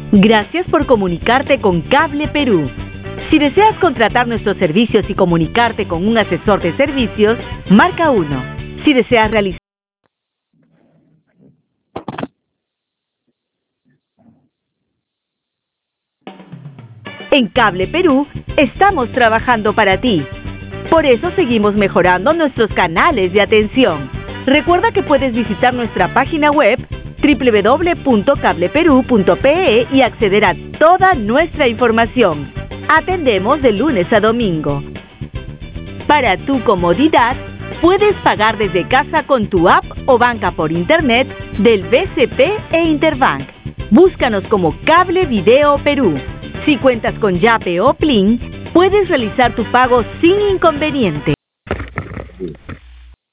Gracias por comunicarte con Cable Perú. Si deseas contratar nuestros servicios y comunicarte con un asesor de servicios, marca 1. Si deseas realizar En Cable Perú, estamos trabajando para ti. Por eso seguimos mejorando nuestros canales de atención. Recuerda que puedes visitar nuestra página web www.cableperu.pe y acceder a toda nuestra información. Atendemos de lunes a domingo. Para tu comodidad, puedes pagar desde casa con tu app o banca por internet del BCP e Interbank. Búscanos como Cable Video Perú. Si cuentas con Yape o Plin, puedes realizar tu pago sin inconveniente.